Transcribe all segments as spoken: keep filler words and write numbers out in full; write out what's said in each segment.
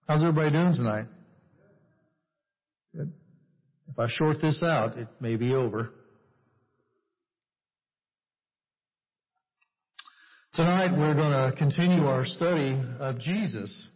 How's everybody doing tonight? Good. If I short this out, it may be over. Tonight we're going to continue our study of Jesus.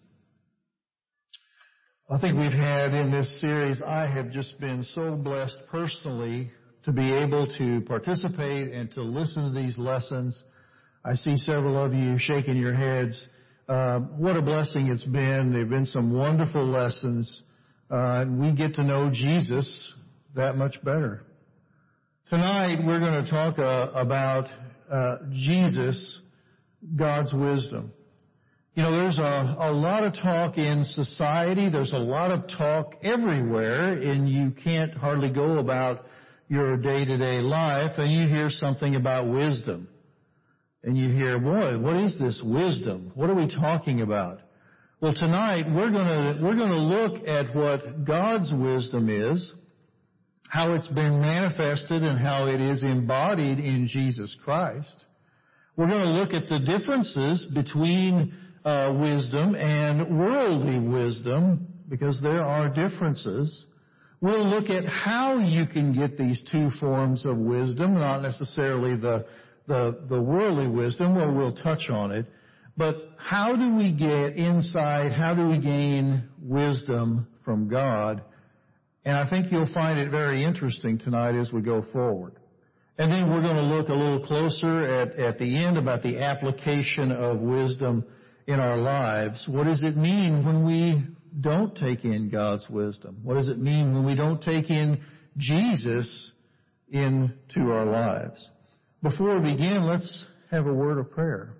I think we've had in this series, I have just been so blessed personally to be able to participate and to listen to these lessons. I see several of you shaking your heads. Uh, what a blessing it's been. There have been some wonderful lessons, uh, and we get to know Jesus that much better. Tonight we're going to talk uh, about uh, Jesus, God's wisdom. You know, there's a, a lot of talk in society. There's a lot of talk everywhere, and you can't hardly go about your day-to-day life, and you hear something about wisdom. And you hear, boy, what is this wisdom? What are we talking about? Well, tonight we're going to we're going to look at what God's wisdom is, how it's been manifested, and how it is embodied in Jesus Christ. We're going to look at the differences between uh, wisdom and worldly wisdom, because there are differences. We'll look at how you can get these two forms of wisdom, not necessarily the The, the worldly wisdom, well, we'll touch on it, but how do we get inside, how do we gain wisdom from God? And I think you'll find it very interesting tonight as we go forward. And then we're going to look a little closer at, at the end about the application of wisdom in our lives. What does it mean when we don't take in God's wisdom? What does it mean when we don't take in Jesus into our lives? Before we begin, let's have a word of prayer.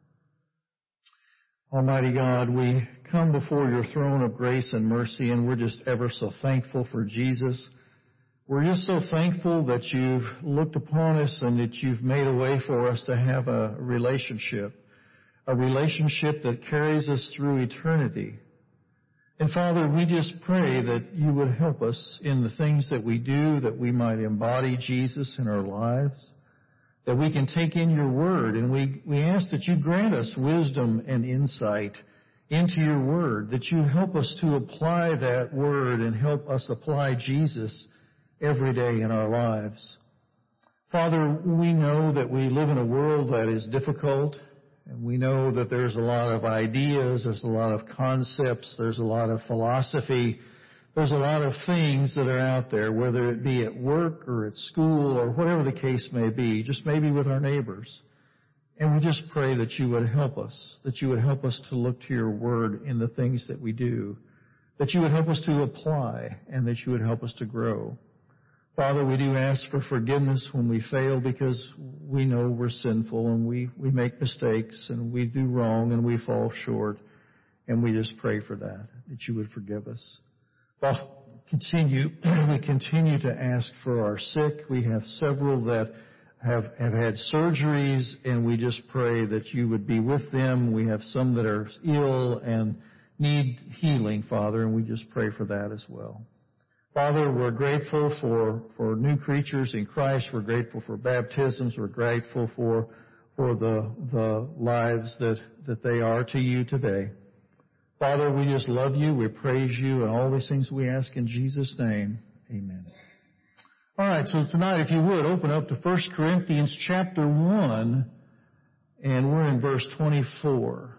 Almighty God, we come before your throne of grace and mercy, and we're just ever so thankful for Jesus. We're just so thankful that you've looked upon us and that you've made a way for us to have a relationship, a relationship that carries us through eternity. And Father, we just pray that you would help us in the things that we do, that we might embody Jesus in our lives, that we can take in your word, and we, we ask that you grant us wisdom and insight into your word, that you help us to apply that word and help us apply Jesus every day in our lives. Father, we know that we live in a world that is difficult, and we know that there's a lot of ideas, there's a lot of concepts, there's a lot of philosophy. There's a lot of things that are out there, whether it be at work or at school or whatever the case may be, just maybe with our neighbors. And we just pray that you would help us, that you would help us to look to your word in the things that we do, that you would help us to apply, and that you would help us to grow. Father, we do ask for forgiveness when we fail, because we know we're sinful and we, we make mistakes and we do wrong and we fall short. And we just pray for that, that you would forgive us. Well, continue, we continue to ask for our sick. We have several that have, have had surgeries, and we just pray that you would be with them. We have some that are ill and need healing, Father, and we just pray for that as well. Father, we're grateful for, for new creatures in Christ. We're grateful for baptisms. We're grateful for, for the, the lives that, that they are to you today. Father, we just love you, we praise you, and all these things we ask in Jesus' name. Amen. All right, so tonight, if you would, open up to First Corinthians chapter one, and we're in verse twenty-four.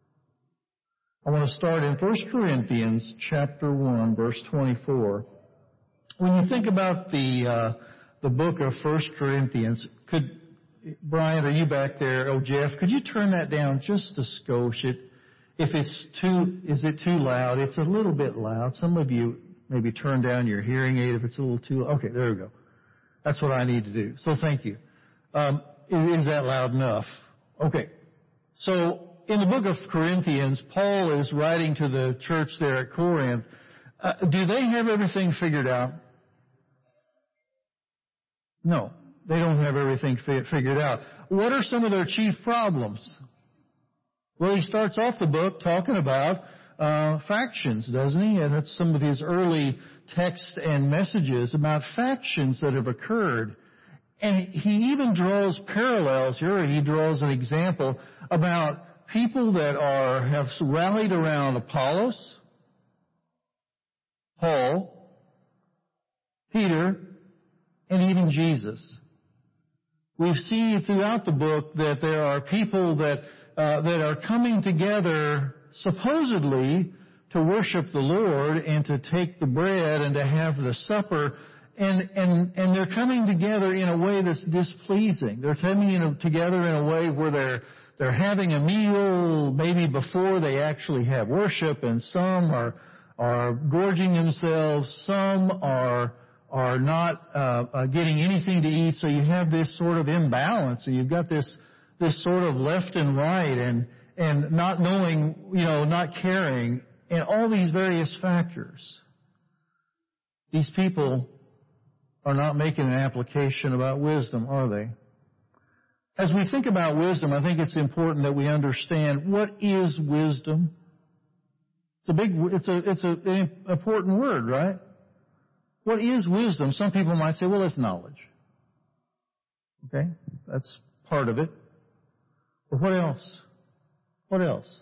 I want to start in First Corinthians chapter one, verse twenty-four. When you think about the uh, the book of First Corinthians, could, Brian, are you back there? Oh, Jeff, could you turn that down just a skosh? It, If it's too, is it too loud? It's a little bit loud. Some of you maybe turn down your hearing aid if it's a little too loud. Okay, there we go. That's what I need to do. So thank you. Um, is that loud enough? Okay. So in the book of Corinthians, Paul is writing to the church there at Corinth. Uh, do they have everything figured out? No, they don't have everything fi- figured out. What are some of their chief problems? Well, he starts off the book talking about uh, factions, doesn't he? And that's some of his early texts and messages about factions that have occurred. And he even draws parallels here. He draws an example about people that are have rallied around Apollos Paul, Peter, and even Jesus. We've seen throughout the book that there are people that uh, that are coming together supposedly to worship the Lord and to take the bread and to have the supper, and and and they're coming together in a way that's displeasing. They're coming in a, together in a way where they're they're having a meal maybe before they actually have worship, and some are are gorging themselves, some are are not uh, uh, getting anything to eat. So you have this sort of imbalance, and you've got this this sort of left and right, and and not knowing, you know, not caring, and all these various factors. These people are not making an application about wisdom, are they? As we think about wisdom, I think it's important that we understand what is wisdom. It's a big, it's a, it's a, an important word, right? What is wisdom? Some people might say, well, it's knowledge. Okay? That's part of it. But what else? What else?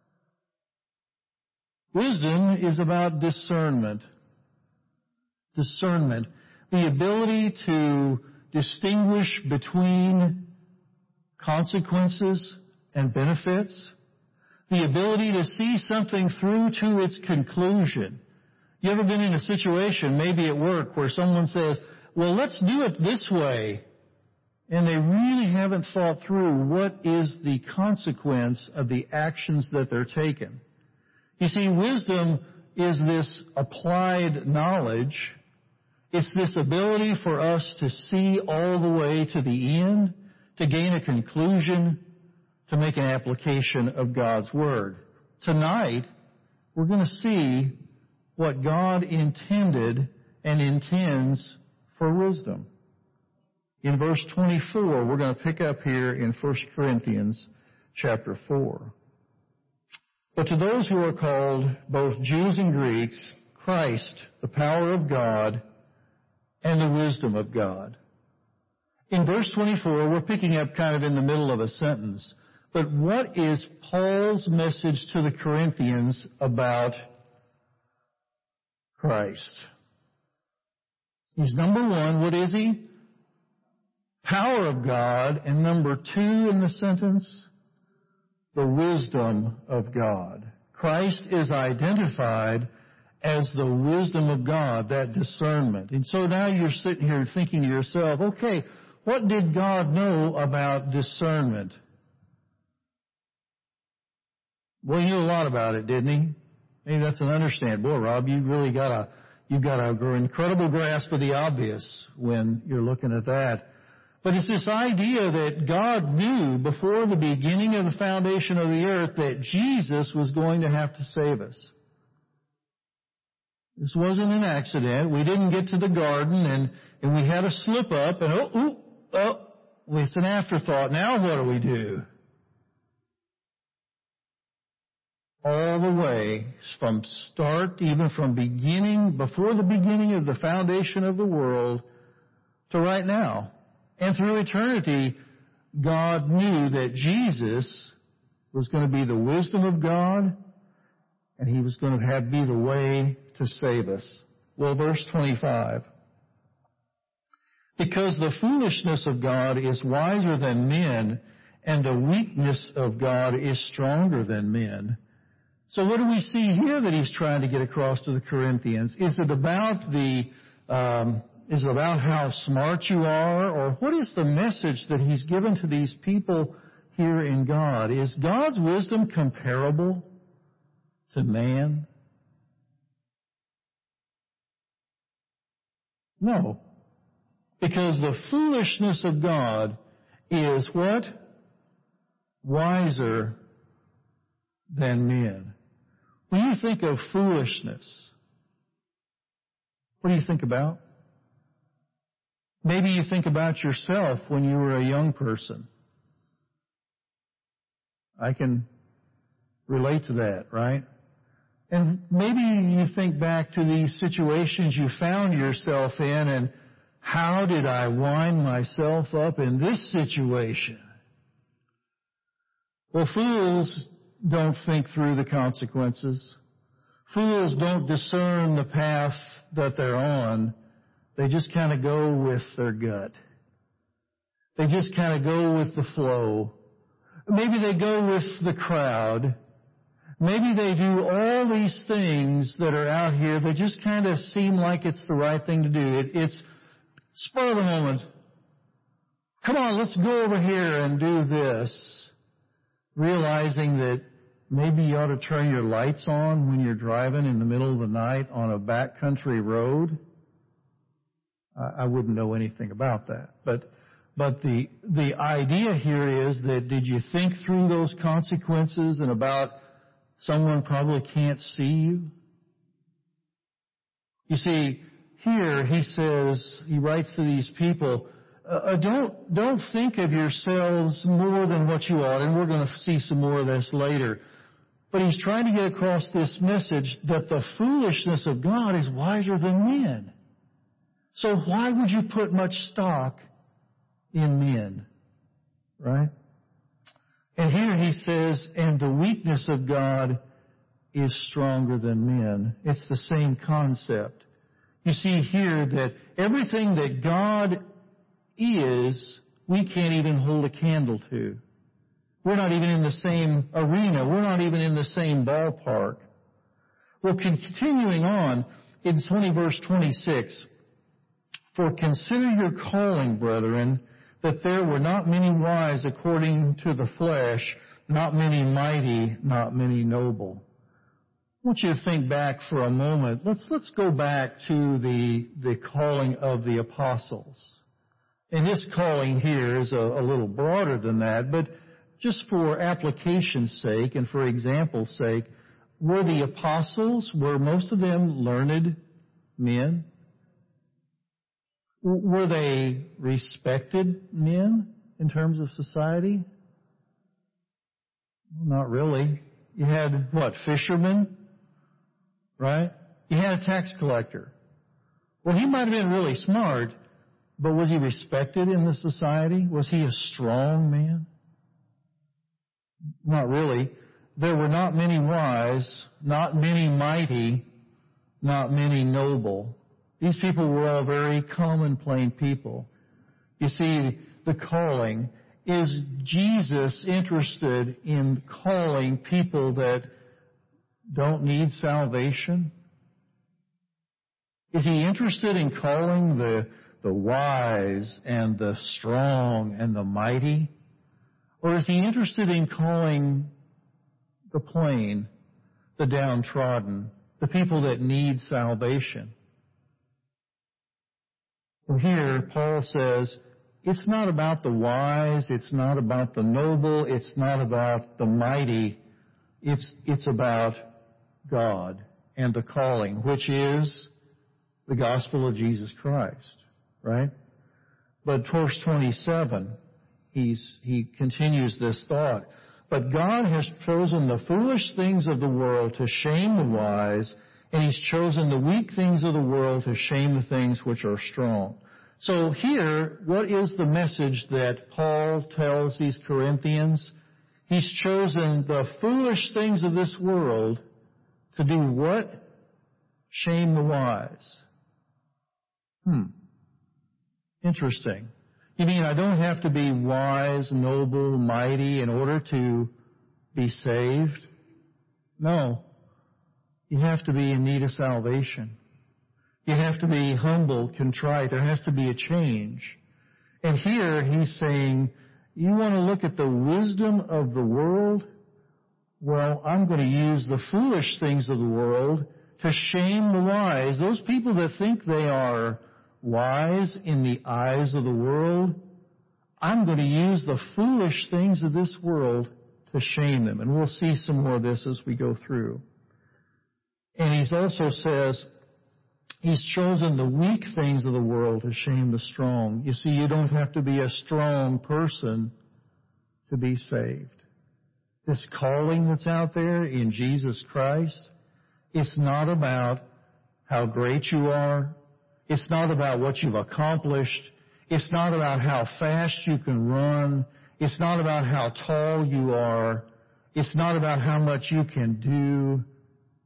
Wisdom is about discernment. Discernment. The ability to distinguish between consequences and benefits. The ability to see something through to its conclusion. You ever been in a situation, maybe at work, where someone says, well, let's do it this way, and they really haven't thought through what is the consequence of the actions that they're taking? You see, wisdom is this applied knowledge. It's this ability for us to see all the way to the end, to gain a conclusion, to make an application of God's Word. Tonight, we're going to see what God intended and intends for wisdom. In verse twenty-four, we're going to pick up here in First Corinthians chapter four. But to those who are called, both Jews and Greeks, Christ, the power of God, and the wisdom of God. In verse twenty-four, we're picking up kind of in the middle of a sentence. But what is Paul's message to the Corinthians about Christ? He's number one, what is he? Power of God. And number two in the sentence, the wisdom of God. Christ is identified as the wisdom of God, that discernment. And so now you're sitting here thinking to yourself, okay, what did God know about discernment? Well, he knew a lot about it, didn't he? Maybe that's an understand. Boy, Rob, you really got a, you've got an incredible grasp of the obvious when you're looking at that. But it's this idea that God knew before the beginning of the foundation of the earth that Jesus was going to have to save us. This wasn't an accident. We didn't get to the garden and, and we had a slip up and oh, oh, oh, it's an afterthought. Now what do we do? All the way from start, even from beginning, before the beginning of the foundation of the world to right now. And through eternity, God knew that Jesus was going to be the wisdom of God, and he was going to have be the way to save us. Well, verse twenty-five. Because the foolishness of God is wiser than men, and the weakness of God is stronger than men. So what do we see here that he's trying to get across to the Corinthians? Is it about the, um, is it about how smart you are? Or what is the message that he's given to these people here in God? Is God's wisdom comparable to man? No. Because the foolishness of God is what? Wiser than men. When you think of foolishness, what do you think about? Maybe you think about yourself when you were a young person. I can relate to that, right? And maybe you think back to these situations you found yourself in and how did I wind myself up in this situation? Well, fools don't think through the consequences. Fools don't discern the path that they're on. They just kind of go with their gut. They just kind of go with the flow. Maybe they go with the crowd. Maybe they do all these things that are out here that just kind of seem like it's the right thing to do. It, it's spur of the moment. Come on, let's go over here and do this. Realizing that maybe you ought to turn your lights on when you're driving in the middle of the night on a backcountry road. I, I wouldn't know anything about that. But But the the idea here is that did you think through those consequences and about someone probably can't see you? You see, here he says, he writes to these people, uh, don't don't think of yourselves more than what you ought, and we're going to see some more of this later. But he's trying to get across this message that the foolishness of God is wiser than men. So why would you put much stock in men, right? And here he says, and the weakness of God is stronger than men. It's the same concept. You see here that everything that God is, we can't even hold a candle to. We're not even in the same arena. We're not even in the same ballpark. Well, continuing on, in twenty verse twenty-six, for consider your calling, brethren, that there were not many wise according to the flesh, not many mighty, not many noble. I want you to think back for a moment. Let's let's go back to the the calling of the apostles. And this calling here is a, a little broader than that, but just for application's sake and for example's sake, were the apostles, were most of them learned men? Were they respected men in terms of society? Not really. You had, what, fishermen? Right? You had a tax collector. Well, he might have been really smart, but was he respected in the society? Was he a strong man? Not really. There were not many wise, not many mighty, not many noble. These people were all very common, plain people. You see, the calling, is Jesus interested in calling people that don't need salvation? Is he interested in calling the, the wise and the strong and the mighty? Or is he interested in calling the plain, the downtrodden, the people that need salvation? Well, here, Paul says, it's not about the wise, it's not about the noble, it's not about the mighty, it's, it's about God and the calling, which is the gospel of Jesus Christ, right? But verse twenty-seven, he's, he continues this thought. But God has chosen the foolish things of the world to shame the wise, and he's chosen the weak things of the world to shame the things which are strong. So here, what is the message that Paul tells these Corinthians? He's chosen the foolish things of this world to do what? Shame the wise. Hmm. Interesting. You mean I don't have to be wise, noble, mighty in order to be saved? No. You have to be in need of salvation. You have to be humble, contrite. There has to be a change. And here he's saying, you want to look at the wisdom of the world? Well, I'm going to use the foolish things of the world to shame the wise. Those people that think they are wise in the eyes of the world, I'm going to use the foolish things of this world to shame them. And we'll see some more of this as we go through. And he also says, he's chosen the weak things of the world to shame the strong. You see, you don't have to be a strong person to be saved. This calling that's out there in Jesus Christ, it's not about how great you are. It's not about what you've accomplished. It's not about how fast you can run. It's not about how tall you are. It's not about how much you can do.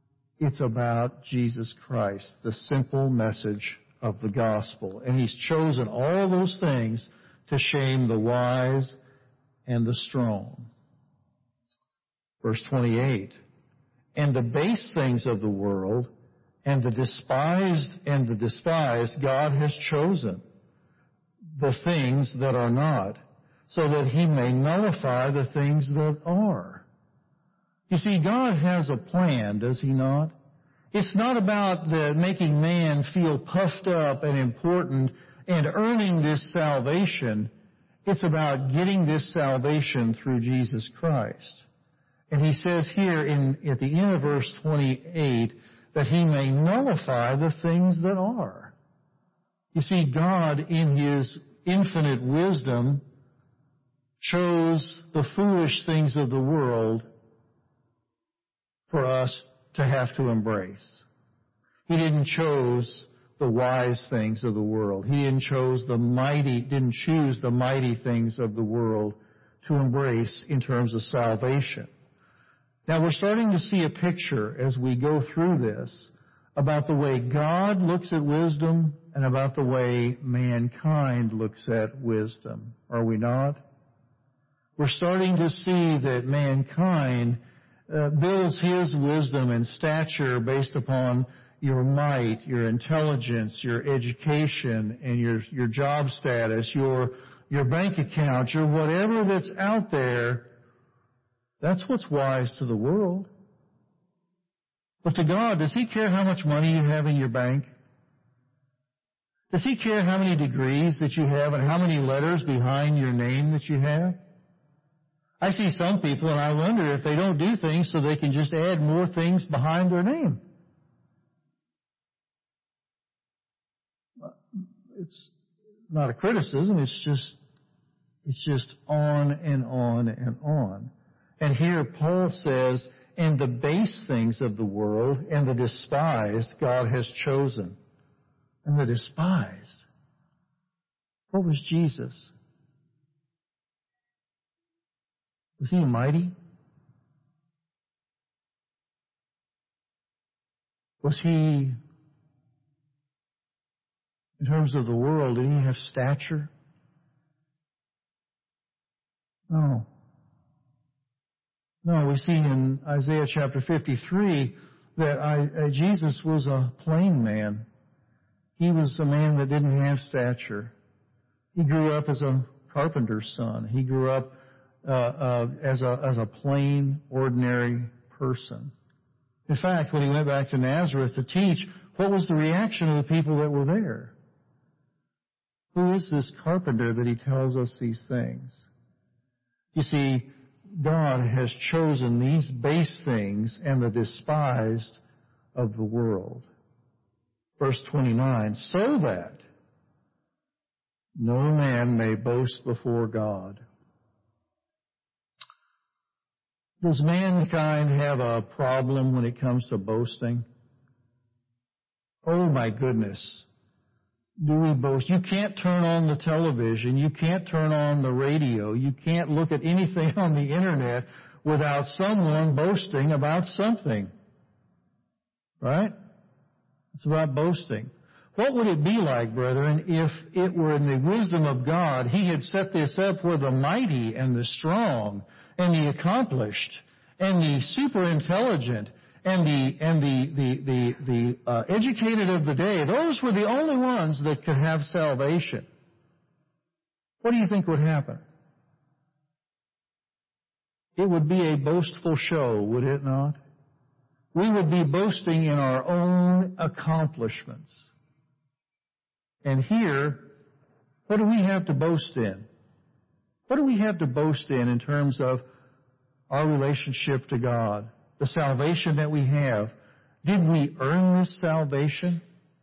It's about Jesus Christ, the simple message of the gospel. And He's chosen all those things to shame the wise and the strong. Verse twenty-eight, and the base things of the world and the despised and the despised God has chosen, the things that are not, so that He may nullify the things that are. You see, God has a plan, does He not? It's not about the making man feel puffed up and important and earning this salvation. It's about getting this salvation through Jesus Christ. And He says here in, at the end of verse twenty-eight that He may nullify the things that are. You see, God in His infinite wisdom chose the foolish things of the world for us to have to embrace. He didn't choose the wise things of the world. He didn't choose the mighty, didn't choose the mighty things of the world to embrace in terms of salvation. Now we're starting to see a picture as we go through this about the way God looks at wisdom and about the way mankind looks at wisdom. Are we not? We're starting to see that mankind uh, builds his wisdom and stature based upon your might, your intelligence, your education, and your your job status, your your bank account, your whatever that's out there. That's what's wise to the world. But to God, does He care how much money you have in your bank? Does He care how many degrees that you have and how many letters behind your name that you have? I see some people and I wonder if they don't do things so they can just add more things behind their name. It's not a criticism, it's just, it's just on and on and on. And here Paul says, and the base things of the world and the despised God has chosen. And the despised. What was Jesus? Was He mighty? Was He, in terms of the world, did He have stature? No. No, we see in Isaiah chapter fifty-three that I, uh, Jesus was a plain man. He was a man that didn't have stature. He grew up as a carpenter's son. He grew up uh, uh, as a as a plain, ordinary person. In fact, when He went back to Nazareth to teach, what was the reaction of the people that were there? Who is this carpenter that He tells us these things? You see, God has chosen these base things and the despised of the world. Verse twenty-nine, so that no man may boast before God. Does mankind have a problem when it comes to boasting? Oh my goodness. Do we boast? You can't turn on the television. You can't turn on the radio. You can't look at anything on the internet without someone boasting about something. Right? It's about boasting. What would it be like, brethren, if it were in the wisdom of God, He had set this up where the mighty and the strong and the accomplished and the super intelligent and the and the the the, the uh, educated of the day, those were the only ones that could have salvation? What do you think would happen? It would be a boastful show, would it not? We would be boasting in our own accomplishments. And here, what do we have to boast in? What do we have to boast in in terms of our relationship to God? The salvation that we have. Did we earn this salvation?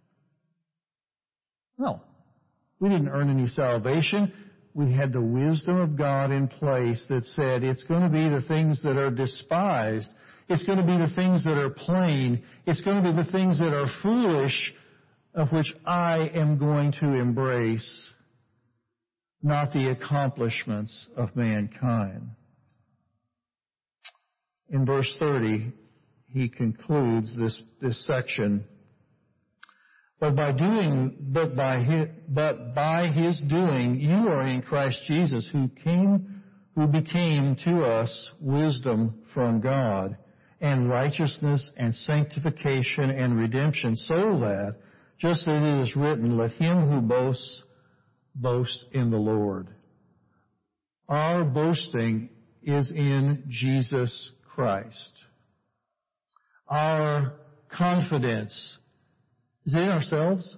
No. We didn't earn any salvation. We had the wisdom of God in place that said it's going to be the things that are despised. It's going to be the things that are plain. It's going to be the things that are foolish, of which I am going to embrace, not the accomplishments of mankind. In verse thirty, he concludes this, this section. But by doing, but by his, but by his doing, you are in Christ Jesus, who came, who became to us wisdom from God, and righteousness and sanctification and redemption, so that, just as it is written, let him who boasts, boast in the Lord. Our boasting is in Jesus Christ. Our confidence is it in ourselves?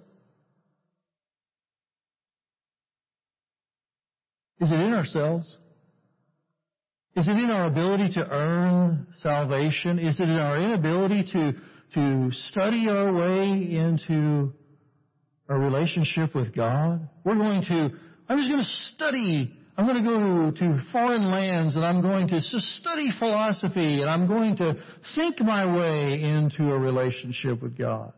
Is it in ourselves? Is it in our ability to earn salvation? Is it in our inability to, to study our way into a relationship with God? We're going to, I'm just going to study. I'm going to go to foreign lands and I'm going to just study philosophy and I'm going to think my way into a relationship with God.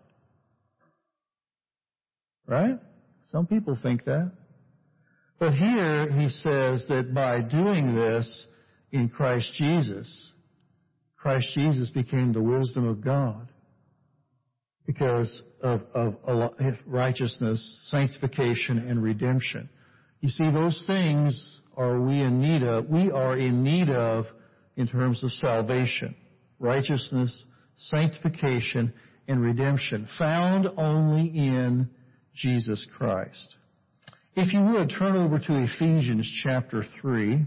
Right? Some people think that. But here he says that by doing this in Christ Jesus, Christ Jesus became the wisdom of God because of, of righteousness, sanctification, and redemption. You see, those things are we in need of. We are in need of in terms of salvation, righteousness, sanctification, and redemption, found only in Jesus Christ. If you would, turn over to Ephesians chapter three.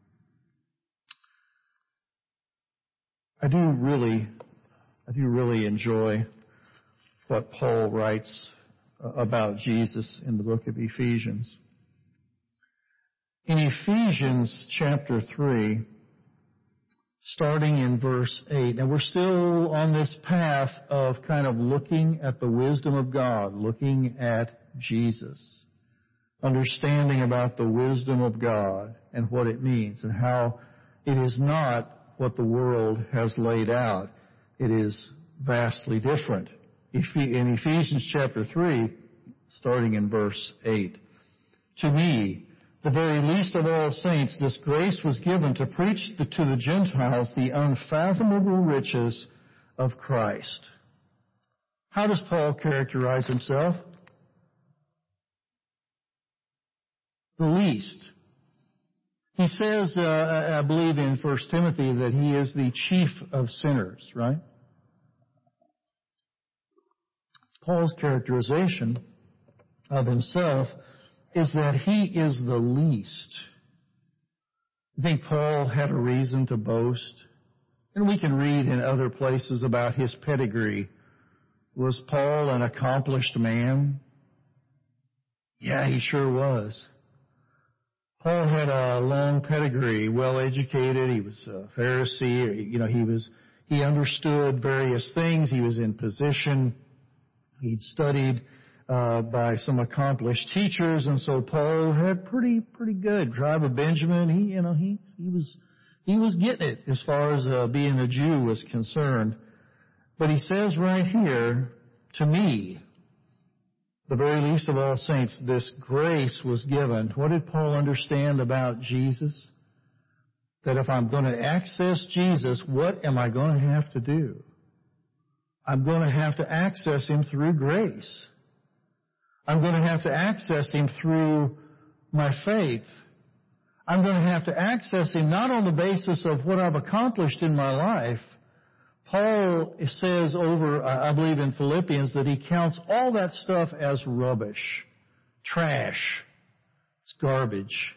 I do really, I do really enjoy what Paul writes about Jesus in the book of Ephesians. In Ephesians chapter three, starting in verse eight, now we're still on this path of kind of looking at the wisdom of God, looking at Jesus, understanding about the wisdom of God and what it means and how it is not what the world has laid out. It is vastly different. In Ephesians chapter three, starting in verse eight, to me, the very least of all saints, this grace was given to preach the, to the Gentiles the unfathomable riches of Christ. How does Paul characterize himself? The least. He says, uh, I believe in First Timothy, that he is the chief of sinners, right? Paul's characterization of himself is that he is the least. I think Paul had a reason to boast. And we can read in other places about his pedigree. Was Paul an accomplished man? Yeah, he sure was. Paul had a long pedigree, well educated. He was a Pharisee. You know, he was, he understood various things. He was in position. He'd studied uh, by some accomplished teachers, and so Paul had pretty, pretty good. Tribe of Benjamin, he, you know, he, he was, he was getting it as far as uh, being a Jew was concerned. But he says right here, to me, the very least of all saints, this grace was given. What did Paul understand about Jesus? That if I'm going to access Jesus, what am I going to have to do? I'm going to have to access Him through grace. I'm going to have to access Him through my faith. I'm going to have to access Him not on the basis of what I've accomplished in my life. Paul says over, I believe in Philippians, that he counts all that stuff as rubbish, trash. It's garbage.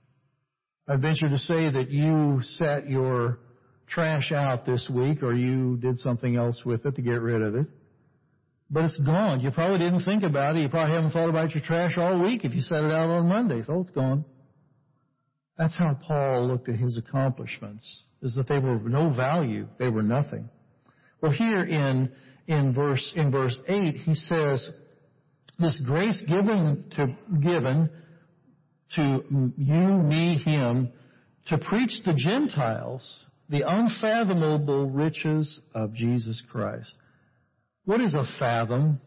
I venture to say that you sat your trash out this week, or you did something else with it to get rid of it. But it's gone. You probably didn't think about it. You probably haven't thought about your trash all week if you set it out on Monday. So it's gone. That's how Paul looked at his accomplishments, is that they were of no value. They were nothing. Well, here in, in verse, in verse eight, he says, this grace given to, given to you, me, him, to preach the Gentiles the unfathomable riches of Jesus Christ. What is a fathom?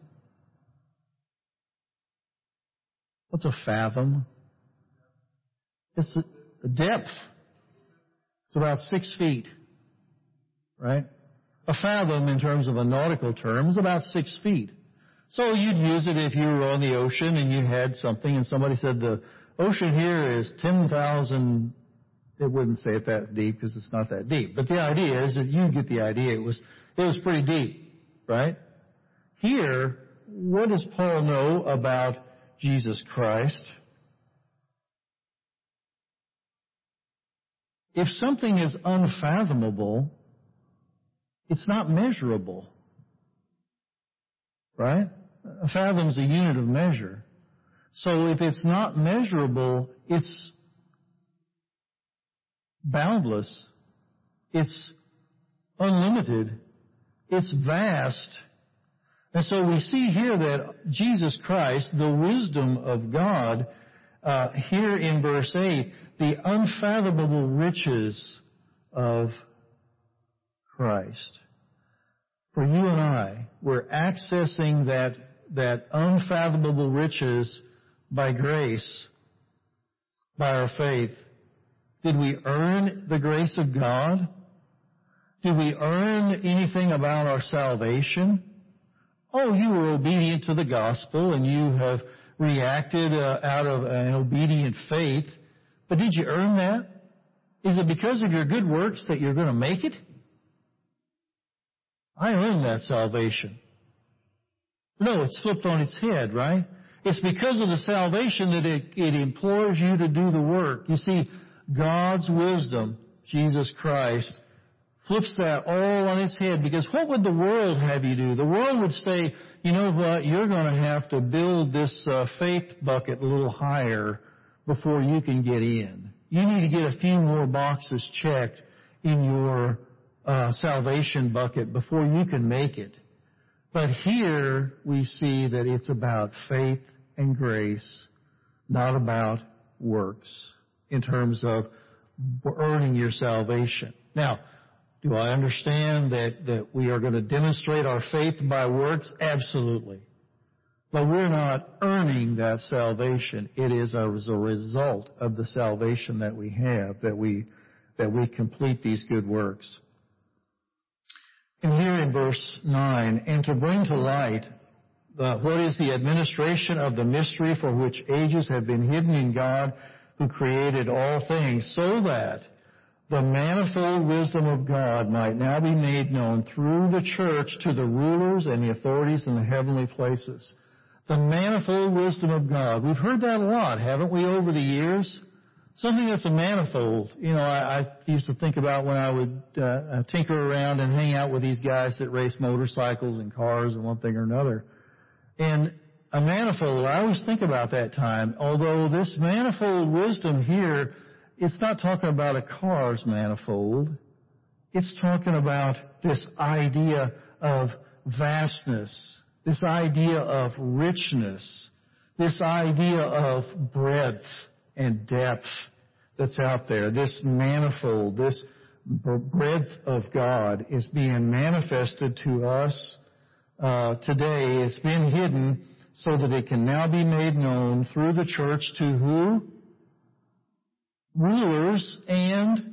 What's a fathom? It's a, a depth. It's about six feet, right? A fathom, in terms of a nautical term, is about six feet. So you'd use it if you were on the ocean and you had something and somebody said the ocean here is ten thousand, it wouldn't say it that deep because it's not that deep. But the idea is that you get the idea. It was, it was pretty deep, right? Here, what does Paul know about Jesus Christ? If something is unfathomable, it's not measurable, right? A fathom's a unit of measure. So if it's not measurable, it's boundless, it's unlimited, it's vast. And so we see here that Jesus Christ, the wisdom of God, uh, here in verse eight, the unfathomable riches of Christ. For you and I, we're accessing that, that unfathomable riches by grace, by our faith. Did we earn the grace of God? Did we earn anything about our salvation? Oh, you were obedient to the gospel and you have reacted uh, out of an obedient faith. But did you earn that? Is it because of your good works that you're going to make it? I earned that salvation. No, it's flipped on its head, right? It's because of the salvation that it, it implores you to do the work. You see, God's wisdom, Jesus Christ, flips that all on its head, because what would the world have you do? The world would say, you know what, you're going to have to build this uh, faith bucket a little higher before you can get in. You need to get a few more boxes checked in your uh, salvation bucket before you can make it. But here we see that it's about faith and grace, not about works in terms of earning your salvation. Now, do I understand that, that we are going to demonstrate our faith by works? Absolutely. But we're not earning that salvation. It is as a result of the salvation that we have, that we, that we complete these good works. And here in verse nine, and to bring to light the, what is the administration of the mystery for which ages have been hidden in God who created all things, so that the manifold wisdom of God might now be made known through the church to the rulers and the authorities in the heavenly places. The manifold wisdom of God. We've heard that a lot, haven't we, over the years? Something that's a manifold. You know, I, I used to think about when I would uh, tinker around and hang out with these guys that race motorcycles and cars and one thing or another. And a manifold, I always think about that time, although this manifold wisdom here, it's not talking about a car's manifold. It's talking about this idea of vastness, this idea of richness, this idea of breadth and depth that's out there. This manifold, this breadth of God is being manifested to us uh, today. It's been hidden so that it can now be made known through the church to who? Rulers and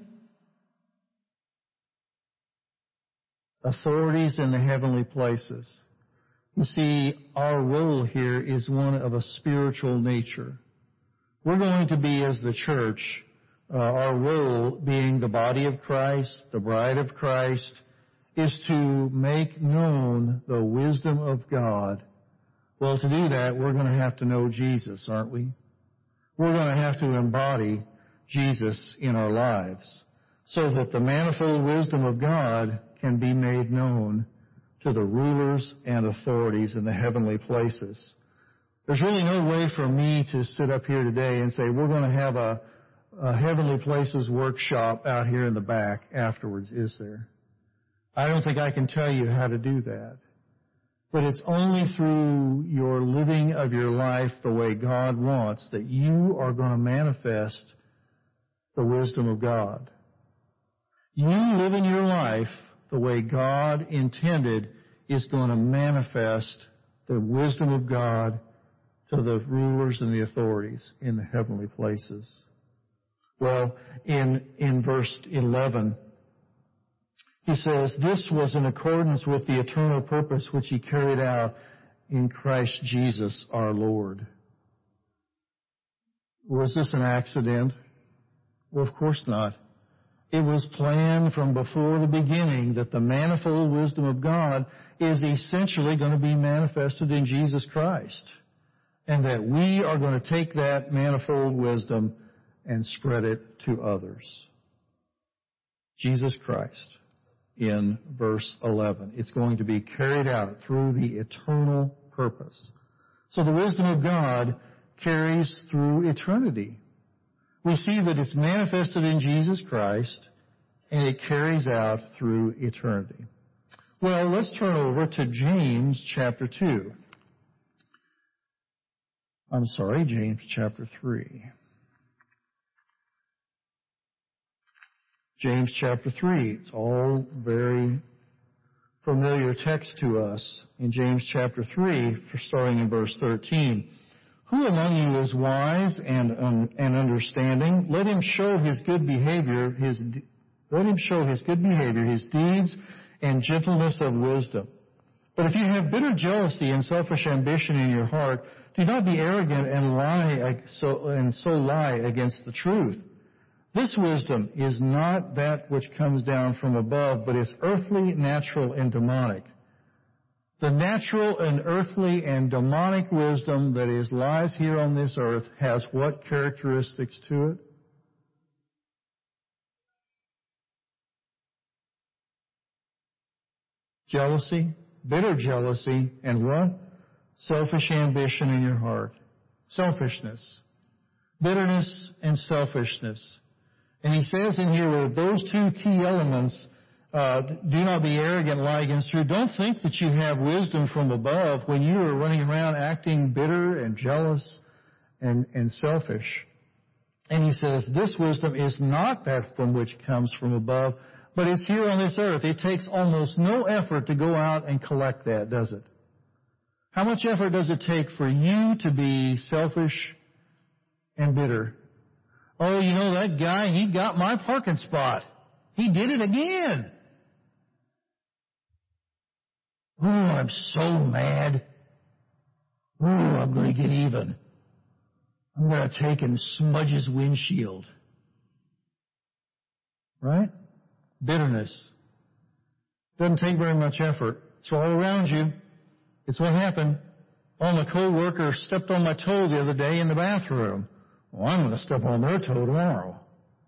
authorities in the heavenly places. You see, our role here is one of a spiritual nature. We're going to be, as the church, uh, our role being the body of Christ, the bride of Christ, is to make known the wisdom of God. Well, to do that, we're going to have to know Jesus, aren't we? We're going to have to embody Jesus in our lives so that the manifold wisdom of God can be made known to the rulers and authorities in the heavenly places. There's really no way for me to sit up here today and say, we're going to have a, a heavenly places workshop out here in the back afterwards, is there? I don't think I can tell you how to do that. But it's only through your living of your life the way God wants that you are going to manifest the wisdom of God. You living your life the way God intended is going to manifest the wisdom of God to the rulers and the authorities in the heavenly places. Well, in, in verse eleven, He says, this was in accordance with the eternal purpose which He carried out in Christ Jesus our Lord. Was this an accident? Well, of course not. It was planned from before the beginning that the manifold wisdom of God is essentially going to be manifested in Jesus Christ, and that we are going to take that manifold wisdom and spread it to others. Jesus Christ in verse eleven. It's going to be carried out through the eternal purpose. So the wisdom of God carries through eternity. We see that it's manifested in Jesus Christ, and it carries out through eternity. Well, let's turn over to James chapter two. I'm sorry, James chapter three. James chapter three. It's all very familiar text to us in James chapter three, for starting in verse thirteen. Who among you is wise and um, and understanding? Let him show his good behavior, his let him show his good behavior, his deeds, and gentleness of wisdom. But if you have bitter jealousy and selfish ambition in your heart, do not be arrogant and lie so and so lie against the truth. This wisdom is not that which comes down from above, but is earthly, natural, and demonic. The natural and earthly and demonic wisdom that is lies here on this earth has what characteristics to it? Jealousy, bitter jealousy, and what? Selfish ambition in your heart. Selfishness. Bitterness and selfishness. And he says in here that those two key elements, Uh, do not be arrogant, lie against truth. Don't think that you have wisdom from above when you are running around acting bitter and jealous and, and selfish. And he says this wisdom is not that from which comes from above, but it's here on this earth. It takes almost no effort to go out and collect that, does it? How much effort does it take for you to be selfish and bitter? Oh, you know, that guy, he got my parking spot. He did it again. Oh, I'm so mad. Oh, I'm going to get even. I'm going to take and smudge his windshield. Right? Bitterness. Doesn't take very much effort. It's all around you. It's what happened. Oh, my coworker stepped on my toe the other day in the bathroom. Well, I'm going to step on their toe tomorrow.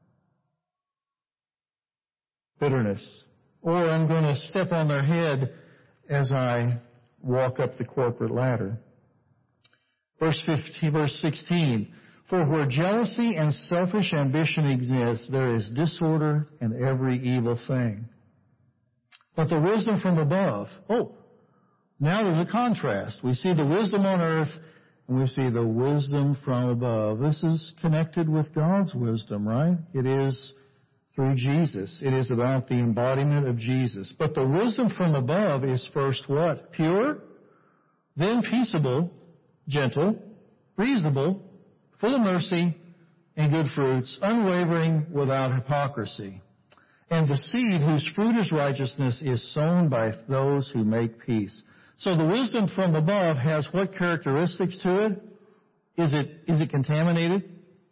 Bitterness. Or I'm going to step on their head as I walk up the corporate ladder. Verse fifteen, verse sixteen. For where jealousy and selfish ambition exist, there is disorder and every evil thing. But the wisdom from above, oh, now there's a contrast. We see the wisdom on earth and we see the wisdom from above. This is connected with God's wisdom, right? It is through Jesus. It is about the embodiment of Jesus. But the wisdom from above is first what? Pure, then peaceable, gentle, reasonable, full of mercy and good fruits, unwavering, without hypocrisy. And the seed whose fruit is righteousness is sown by those who make peace. So the wisdom from above has what characteristics to it? Is it, is it contaminated?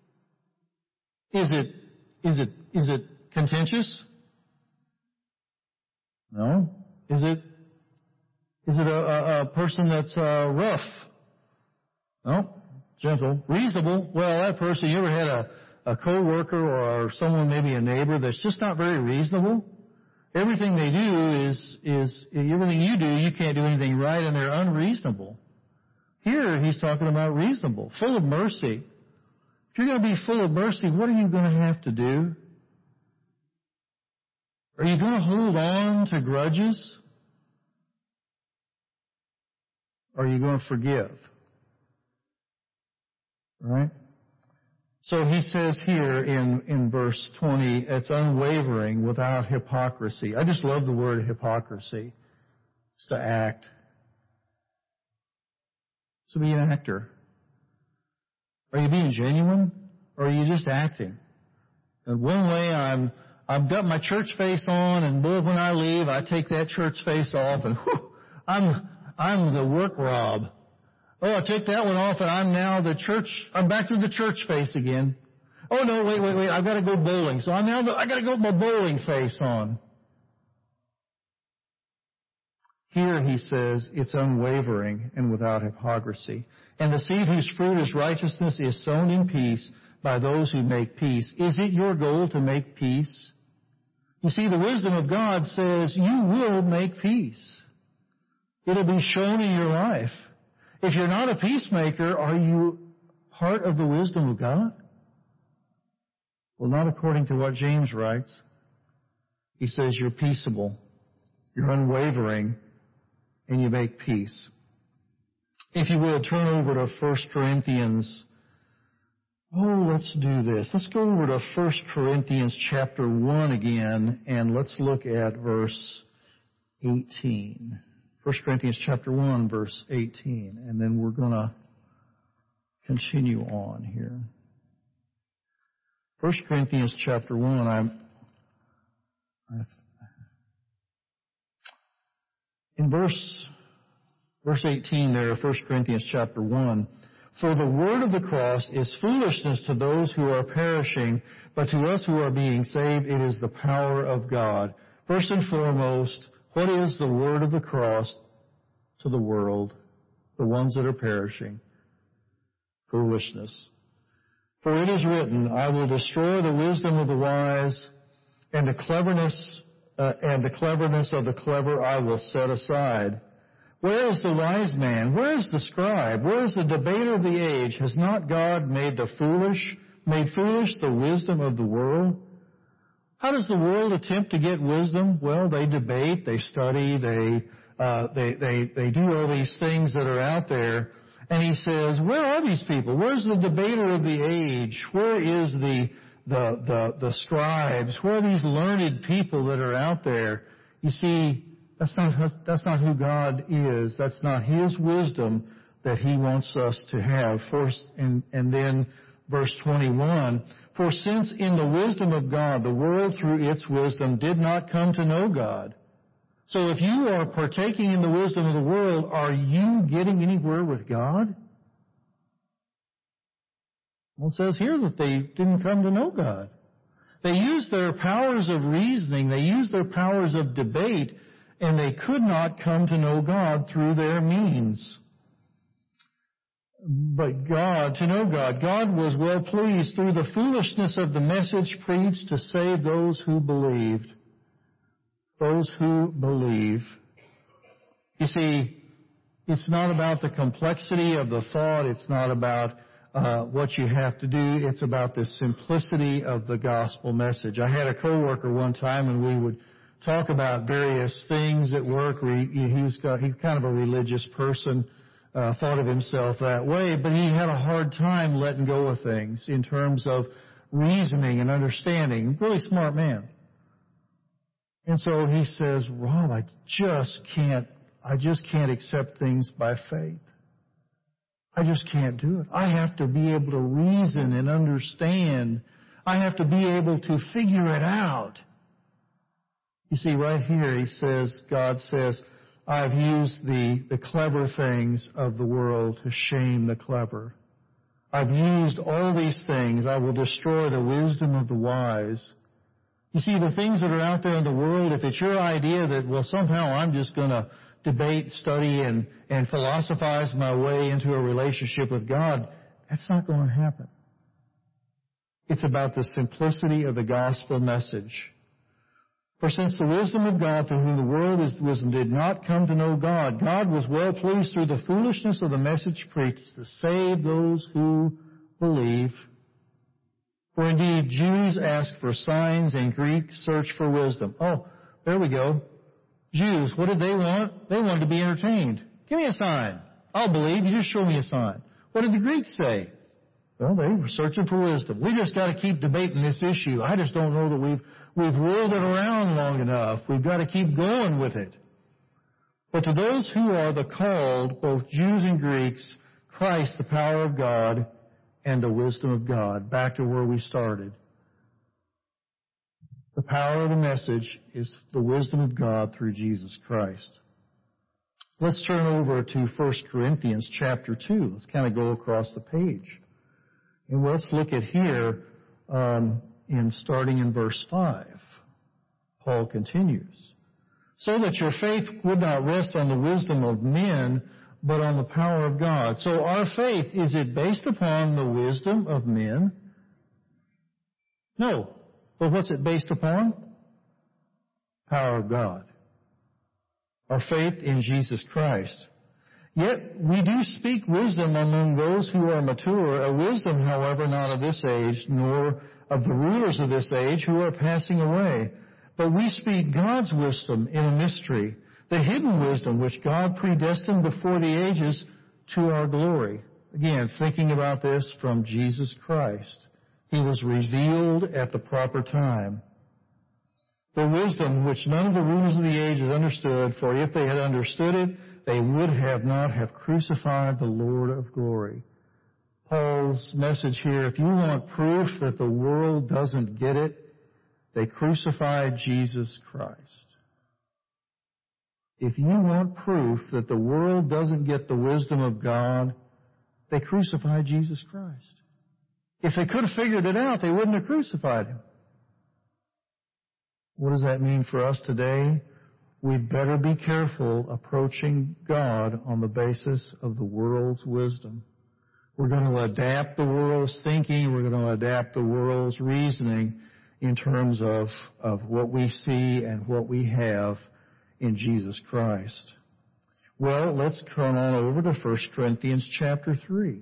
Is it, is it, is it contentious? No. Is it, is it a, a, a person that's uh, rough? No. Gentle. Reasonable. Well, that person, you ever had a, a co-worker or someone, maybe a neighbor, that's just not very reasonable? Everything they do is, is, everything you do, you can't do anything right, and they're unreasonable. Here, he's talking about reasonable, full of mercy. If you're going to be full of mercy, what are you going to have to do? Are you going to hold on to grudges? Or are you going to forgive? Right? So he says here in, in verse twenty, it's unwavering without hypocrisy. I just love the word hypocrisy. It's to act. It's to be an actor. Are you being genuine? Or are you just acting? And one way I'm I've got my church face on, and boy, when I leave, I take that church face off, and whew, I'm I'm the work Rob. Oh, I take that one off, and I'm now the church. I'm back to the church face again. Oh no, wait, wait, wait! I've got to go bowling, so I'm now the, I got to go with my bowling face on. Here he says it's unwavering and without hypocrisy. And the seed whose fruit is righteousness is sown in peace by those who make peace. Is it your goal to make peace? You see, the wisdom of God says you will make peace. It'll be shown in your life. If you're not a peacemaker, are you part of the wisdom of God? Well, not according to what James writes. He says you're peaceable, you're unwavering, and you make peace. If you will, turn over to First Corinthians. Oh, let's do this. Let's go over to First Corinthians chapter one again, and let's look at verse eighteen. First Corinthians chapter one, verse eighteen, and then we're going to continue on here. First Corinthians chapter one, I'm, I, in verse, verse eighteen there, First Corinthians chapter one, for the word of the cross is foolishness to those who are perishing, but to us who are being saved, it is the power of God. First and foremost, what is the word of the cross to the world, the ones that are perishing? Foolishness. For it is written, I will destroy the wisdom of the wise, and the cleverness uh, and the cleverness of the clever I will set aside. Where is the wise man? Where is the scribe? Where is the debater of the age? Has not God made the foolish, made foolish the wisdom of the world? How does the world attempt to get wisdom? Well, they debate, they study, they uh, they they they do all these things that are out there. And he says, where are these people? Where's the debater of the age? Where is the, the, the, the scribes? Where are these learned people that are out there? You see, that's not, that's not who God is. That's not His wisdom that He wants us to have. First, and, and then verse twenty-one, for since in the wisdom of God, the world through its wisdom did not come to know God. So if you are partaking in the wisdom of the world, are you getting anywhere with God? Well, it says here that they didn't come to know God. They used their powers of reasoning, they used their powers of debate, and they could not come to know God through their means. But God, to know God, God was well pleased through the foolishness of the message preached to save those who believed. Those who believe. You see, it's not about the complexity of the thought. It's not about uh, what you have to do. It's about the simplicity of the gospel message. I had a coworker one time, and we would talk about various things at work. He was got, he was kind of a religious person, uh, thought of himself that way, but he had a hard time letting go of things in terms of reasoning and understanding. Really smart man. And so he says, Rob, I just can't, I just can't accept things by faith. I just can't do it. I have to be able to reason and understand. I have to be able to figure it out. You see, right here he says, God says, I've used the, the clever things of the world to shame the clever. I've used all these things. I will destroy the wisdom of the wise. You see, the things that are out there in the world, if it's your idea that, well, somehow I'm just going to debate, study, and, and philosophize my way into a relationship with God, that's not going to happen. It's about the simplicity of the gospel message. For since the wisdom of God through whom the world is wisdom did not come to know God, God was well pleased through the foolishness of the message preached to save those who believe. For indeed, Jews ask for signs and Greeks search for wisdom. Oh, there we go. Jews, what did they want? They wanted to be entertained. Give me a sign. I'll believe. You just show me a sign. What did the Greeks say? Well, they were searching for wisdom. We just got to keep debating this issue. I just don't know that we've, we've rolled it around long enough. We've got to keep going with it. But to those who are the called, both Jews and Greeks, Christ, the power of God, and the wisdom of God. Back to where we started. The power of the message is the wisdom of God through Jesus Christ. Let's turn over to First Corinthians chapter two. Let's kind of go across the page. And let's look at here, um, in starting in verse five. Paul continues. So that your faith would not rest on the wisdom of men, but on the power of God. So our faith, is it based upon the wisdom of men? No. But what's it based upon? Power of God. Our faith in Jesus Christ. Yet we do speak wisdom among those who are mature, a wisdom, however, not of this age, nor of the rulers of this age who are passing away. But we speak God's wisdom in a mystery, the hidden wisdom which God predestined before the ages to our glory. Again, thinking about this from Jesus Christ. He was revealed at the proper time. The wisdom which none of the rulers of the ages understood, for if they had understood it, they would have not have crucified the Lord of glory. Paul's message here, if you want proof that the world doesn't get it, they crucified Jesus Christ. If you want proof that the world doesn't get the wisdom of God, they crucified Jesus Christ. If they could have figured it out, they wouldn't have crucified Him. What does that mean for us today? We'd better be careful approaching God on the basis of the world's wisdom. We're going to adapt the world's thinking. We're going to adapt the world's reasoning in terms of, of what we see and what we have in Jesus Christ. Well, let's turn on over to First Corinthians chapter three.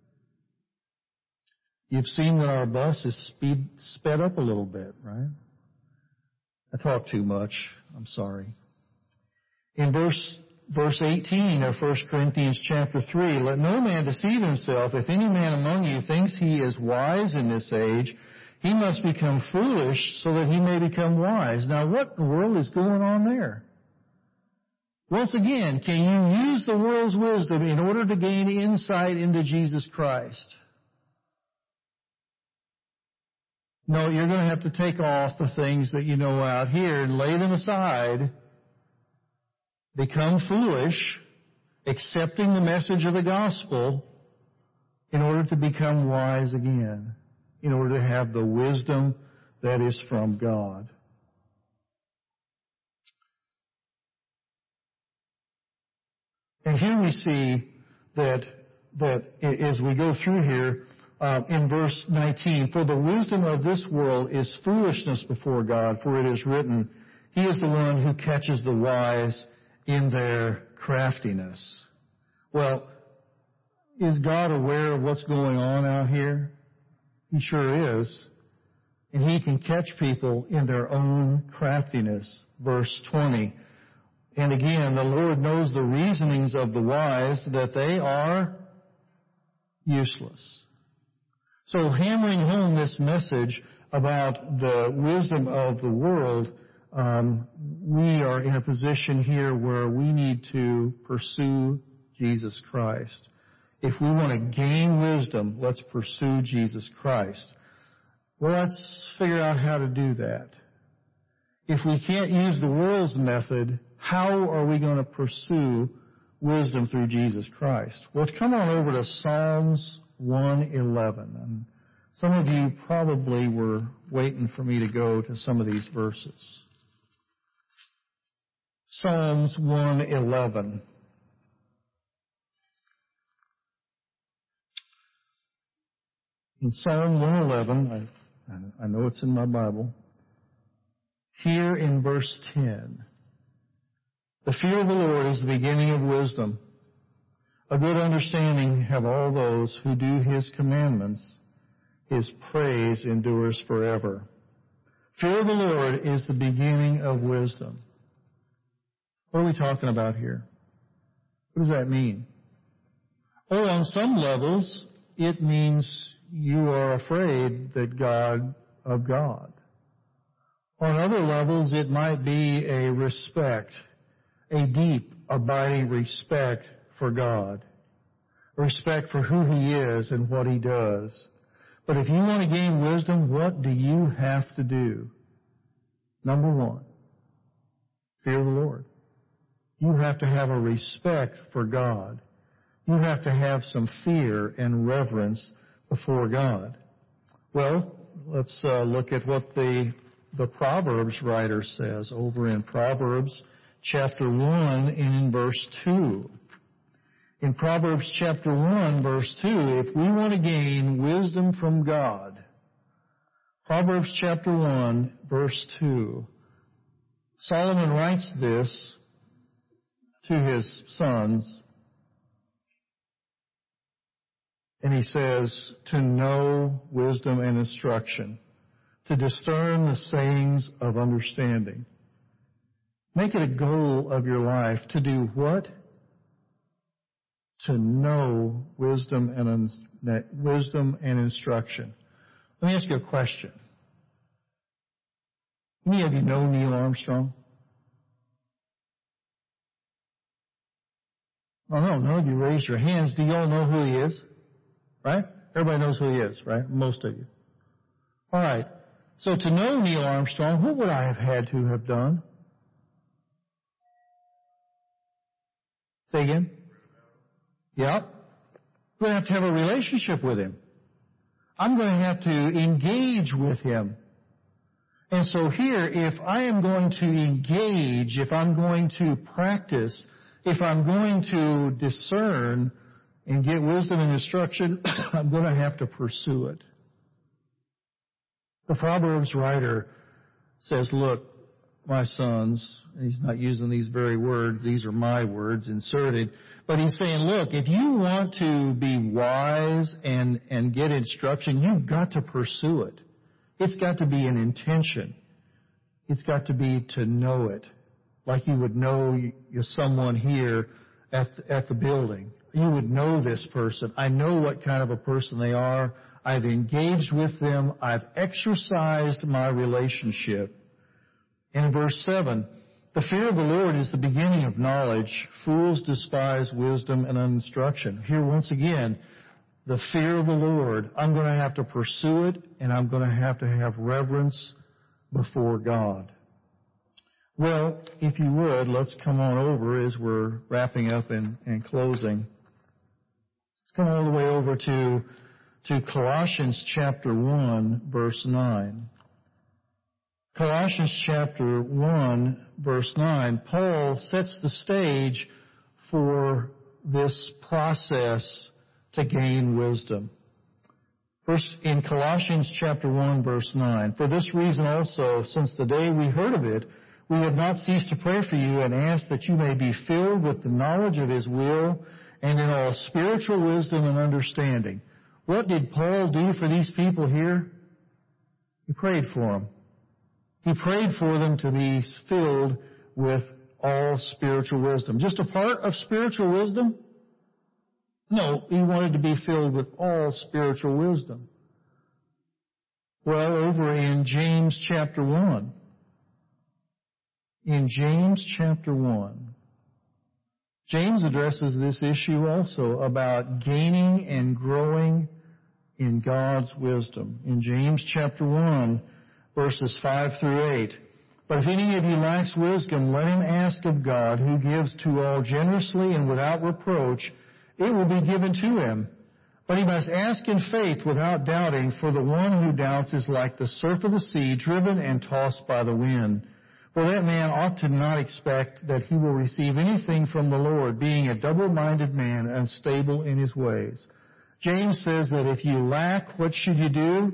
You've seen that our bus is speed, sped up a little bit, right? I talk too much. I'm sorry. In verse verse eighteen of First Corinthians chapter three, let no man deceive himself. If any man among you thinks he is wise in this age, he must become foolish so that he may become wise. Now, what in the world is going on there? Once again, can you use the world's wisdom in order to gain insight into Jesus Christ? No, you're going to have to take off the things that you know out here and lay them aside, become foolish, accepting the message of the gospel in order to become wise again, in order to have the wisdom that is from God. And here we see that, that as we go through here, Uh, in verse nineteen, for the wisdom of this world is foolishness before God, for it is written, He is the one who catches the wise in their craftiness. Well, is God aware of what's going on out here? He sure is. And He can catch people in their own craftiness. Verse twenty, and again, the Lord knows the reasonings of the wise, that they are useless. So hammering home this message about the wisdom of the world, um, we are in a position here where we need to pursue Jesus Christ. If we want to gain wisdom, let's pursue Jesus Christ. Well, let's figure out how to do that. If we can't use the world's method, how are we going to pursue wisdom through Jesus Christ? Well, come on over to Psalms one eleven. And some of you probably were waiting for me to go to some of these verses. Psalms one eleven. In Psalm one eleven, I, I know it's in my Bible, here in verse ten, the fear of the Lord is the beginning of wisdom. A good understanding have all those who do His commandments. His praise endures forever. Fear of the Lord is the beginning of wisdom. What are we talking about here? What does that mean? Oh, on some levels, it means you are afraid that God of God. On other levels, it might be a respect, a deep, abiding respect for God, respect for who He is and what He does. But if you want to gain wisdom, what do you have to do? Number one, fear the Lord. You have to have a respect for God. You have to have some fear and reverence before God. Well, let's uh, look at what the the Proverbs writer says over in Proverbs chapter one and in verse two. In Proverbs chapter one, verse two, if we want to gain wisdom from God, Proverbs chapter one, verse two, Solomon writes this to his sons, and he says, to know wisdom and instruction, to discern the sayings of understanding. Make it a goal of your life to do what? To know wisdom and wisdom and instruction. Let me ask you a question. Any of you know Neil Armstrong? Oh no, none of you raised your hands. Do you all know who he is? Right? Everybody knows who he is, right? Most of you. All right. So to know Neil Armstrong, what would I have had to have done? Say again? Yeah. I'm going to have to have a relationship with him. I'm going to have to engage with him. And so here, if I am going to engage, if I'm going to practice, if I'm going to discern and get wisdom and instruction, I'm going to have to pursue it. The Proverbs writer says, look, my sons, he's not using these very words, these are my words inserted, but he's saying, look, if you want to be wise and, and get instruction, you've got to pursue it. It's got to be an intention. It's got to be to know it. Like you would know you're someone here at the, at the building. You would know this person. I know what kind of a person they are. I've engaged with them. I've exercised my relationship. And in verse seven, the fear of the Lord is the beginning of knowledge. Fools despise wisdom and instruction. Here once again, the fear of the Lord. I'm going to have to pursue it, and I'm going to have to have reverence before God. Well, if you would, let's come on over as we're wrapping up and, and closing. Let's come all the way over to, to Colossians chapter one, verse nine. Colossians chapter one, verse nine, Paul sets the stage for this process to gain wisdom. First, in Colossians chapter one, verse nine, for this reason also, since the day we heard of it, we have not ceased to pray for you and ask that you may be filled with the knowledge of His will and in all spiritual wisdom and understanding. What did Paul do for these people here? He prayed for them. He prayed for them to be filled with all spiritual wisdom. Just a part of spiritual wisdom? No, he wanted to be filled with all spiritual wisdom. Well, over in James chapter one, in James chapter one, James addresses this issue also about gaining and growing in God's wisdom. In James chapter one, verses five through eight, but if any of you lacks wisdom, let him ask of God, who gives to all generously and without reproach, it will be given to him. But he must ask in faith without doubting, for the one who doubts is like the surf of the sea, driven and tossed by the wind. For that man ought to not expect that he will receive anything from the Lord, being a double-minded man, unstable in his ways. James says that if you lack, what should you do?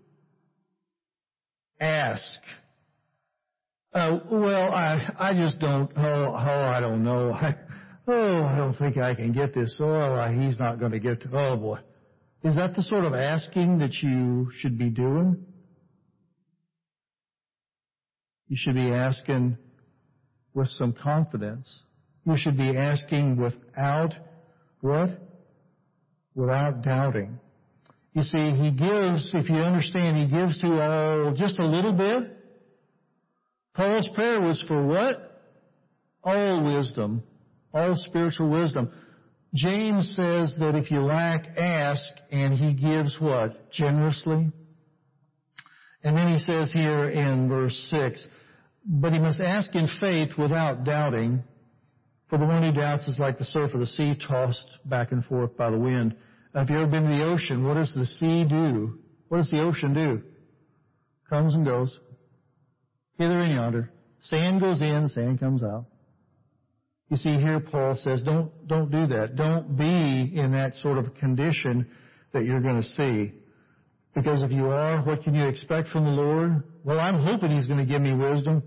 Ask. Uh, well, I I just don't, oh, oh I don't know. I, oh, I don't think I can get this. Oh, he's not going to get to, oh boy. Is that the sort of asking that you should be doing? You should be asking with some confidence. You should be asking without what? Without doubting. You see, he gives, if you understand, he gives to all just a little bit. Paul's prayer was for what? All wisdom, all spiritual wisdom. James says that if you lack, ask, and he gives what? Generously. And then he says here in verse six, But he must ask in faith without doubting, for the one who doubts is like the surf of the sea tossed back and forth by the wind. Have you ever been to the ocean? What does the sea do? What does the ocean do? Comes and goes. Hither and yonder. Sand goes in, sand comes out. You see, here Paul says, don't, don't do that. Don't be in that sort of condition that you're going to see. Because if you are, what can you expect from the Lord? Well, I'm hoping He's going to give me wisdom.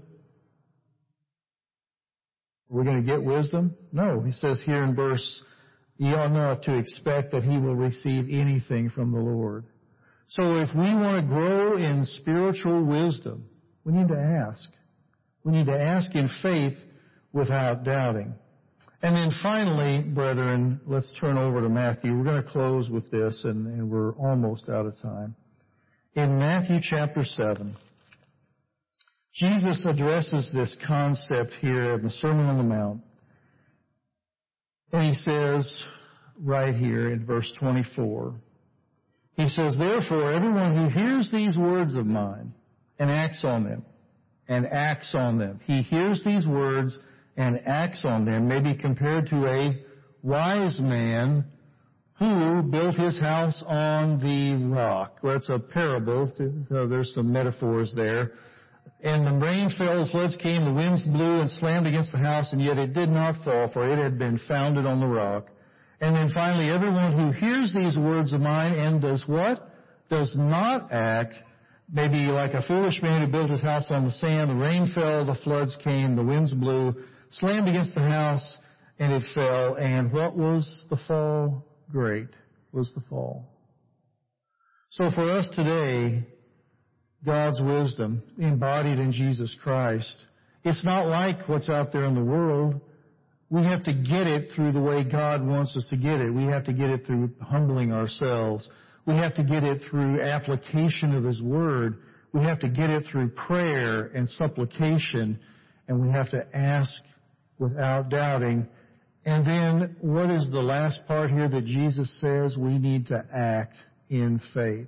We're going to get wisdom? No. He says here in verse, ye ought not to expect that he will receive anything from the Lord. So if we want to grow in spiritual wisdom, we need to ask. We need to ask in faith without doubting. And then finally, brethren, let's turn over to Matthew. We're going to close with this, and, and we're almost out of time. In Matthew chapter seven, Jesus addresses this concept here in the Sermon on the Mount. And he says, right here in verse twenty-four, he says, therefore, everyone who hears these words of mine and acts on them, and acts on them. He hears these words and acts on them may be compared to a wise man who built his house on the rock. Well, that's a parable. So there's some metaphors there. And the rain fell, the floods came, the winds blew and slammed against the house, and yet it did not fall, for it had been founded on the rock. And then finally, everyone who hears these words of mine and does what? Does not act, may be like a foolish man who built his house on the sand. The rain fell, the floods came, the winds blew, slammed against the house, and it fell. And what was the fall? Great was the fall. So for us today, God's wisdom embodied in Jesus Christ, it's not like what's out there in the world. We have to get it through the way God wants us to get it. We have to get it through humbling ourselves. We have to get it through application of His Word. We have to get it through prayer and supplication. And we have to ask without doubting. And then what is the last part here that Jesus says? We need to act in faith.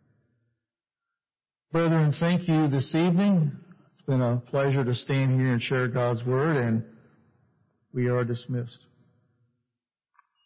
Brethren, thank you this evening. It's been a pleasure to stand here and share God's Word, and we are dismissed.